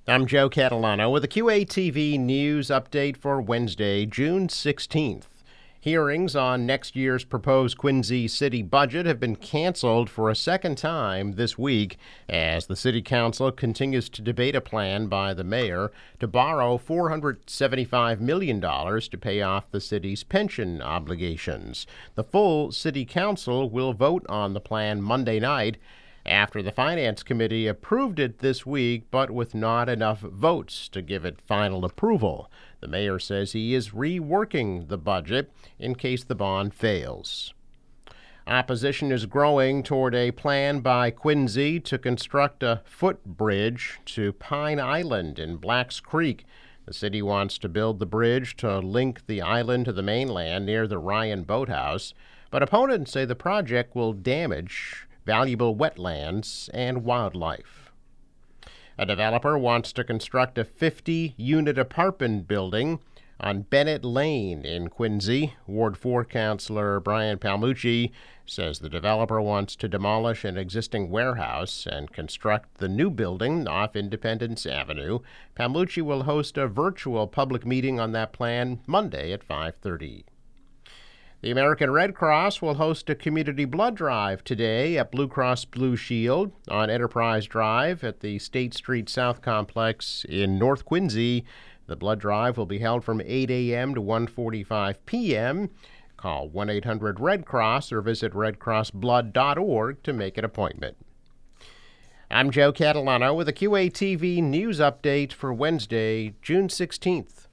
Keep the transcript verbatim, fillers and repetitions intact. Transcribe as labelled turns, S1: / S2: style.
S1: I'm Joe Catalano with a Q A T V news update for Wednesday, June sixteenth. Hearings on next year's proposed Quincy city budget have been canceled for a second time this week as the city council continues to debate a plan by the mayor to borrow four hundred seventy-five million dollars to pay off the city's pension obligations. The full city council will vote on the plan Monday night after the Finance Committee approved it this week, but with not enough votes to give it final approval. The mayor says he is reworking the budget in case the bond fails. Opposition is growing toward a plan by Quincy to construct a footbridge to Pine Island in Blacks Creek. The city wants to build the bridge to link the island to the mainland near the Ryan Boathouse, but opponents say the project will damage valuable wetlands and wildlife. A developer wants to construct a fifty-unit apartment building on Bennett Lane in Quincy. Ward four Councilor Brian Palmucci says the developer wants to demolish an existing warehouse and construct the new building off Independence Avenue. Palmucci will host a virtual public meeting on that plan Monday at five thirty. The American Red Cross will host a community blood drive today at Blue Cross Blue Shield on Enterprise Drive at the State Street South Complex in North Quincy. The blood drive will be held from eight a.m. to one forty-five p.m. Call one eight hundred red cross or visit red cross blood dot org to make an appointment. I'm Joe Catalano with a Q A T V news update for Wednesday, June sixteenth.